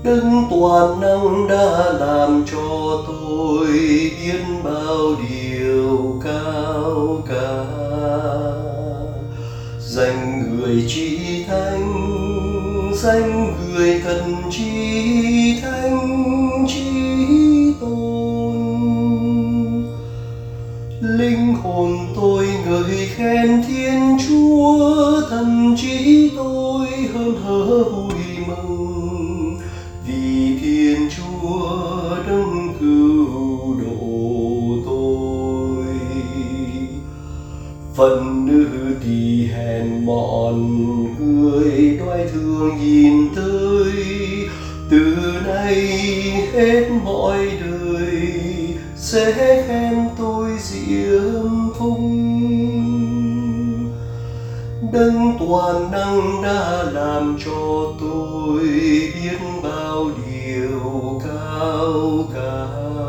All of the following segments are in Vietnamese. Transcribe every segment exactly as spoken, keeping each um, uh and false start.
Đấng toàn năng đã làm cho tôi biết bao điều cao cả. Danh người chí thánh, danh người thần chí thánh chí tôn. Linh hồn tôi ngợi khen Thiên Chúa, thần trí tôi hớn hở vui mừng, vì Thiên Chúa đấng cứu độ tôi. Phận nữ thì hèn mọn, người đoái thương nhìn tới, từ nay hết mọi đời sẽ khen tôi diễm phúc. Đấng toàn năng đã làm cho tôi biết bao điều cao cả.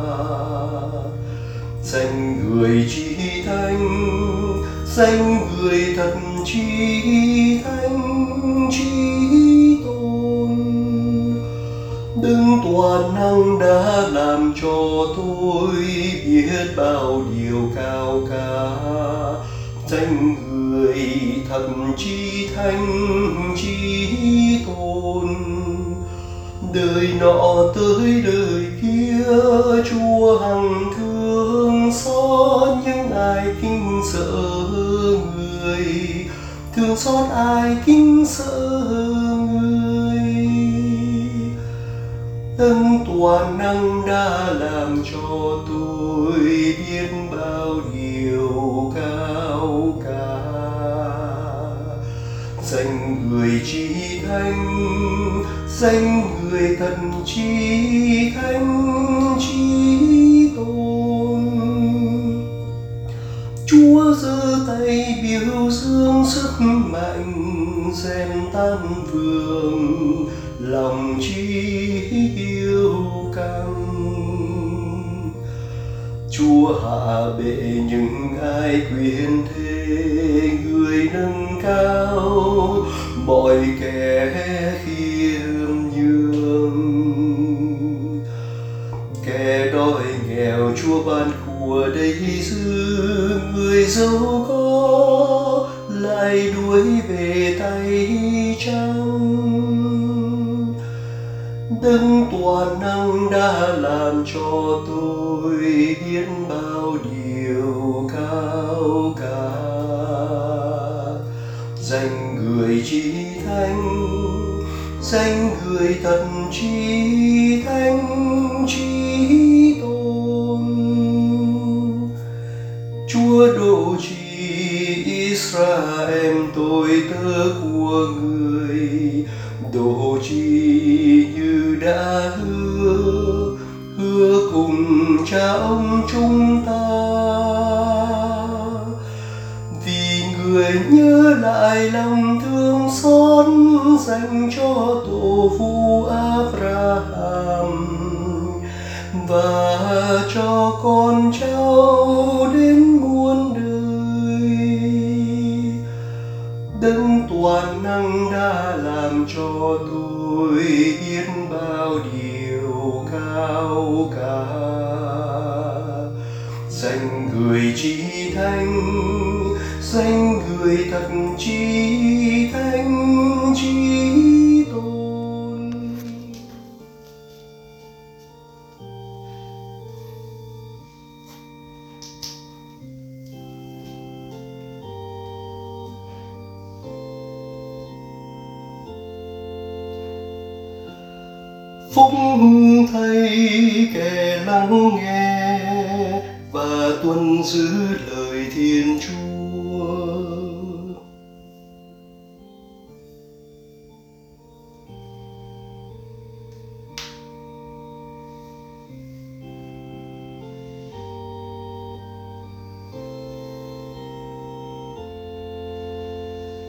Danh người chí thánh, danh người thật chí thánh chí tôn. Đấng toàn năng đã làm cho tôi biết bao điều cao cả. Danh người thật chí thánh chí tôn. Đời nọ tới đời kia, Chúa hằng thương xót những ai kính sợ người, thương xót ai kính sợ người. Đấng toàn năng đã làm cho tôi biết bao điều cao cả. Danh người chí thánh, danh người thật chí thánh chí tôn. Chúa giơ tay biểu dương sức mạnh, xem tan vương lòng trí kiêu căng. Chúa hạ bệ những ai quyền thế, người nâng cao mọi kẻ khiêm nhường. Kẻ đói nghèo Chúa ban của đầy dư, người giàu có lại đuổi về tay trắng. Đấng toàn năng đã làm cho tôi biết bao điều cao cả. Danh người chí thánh, danh người thật chí thánh chí tôn. Chúa độ trì Israel, tôi tớ của người, độ trì như đã hứa, hứa cùng cha ông chúng ta. Vì người nhớ lại lòng thương xót dành cho tổ phụ Abraham, và cho con cháu đến muôn đời. Đấng toàn năng đã làm cho tôi biết bao điều cao cả. Danh người chí thánh, danh người thật chí thánh chí tôn. Phúc thay kẻ lắng nghe và tuân giữ lời Thiên Chúa.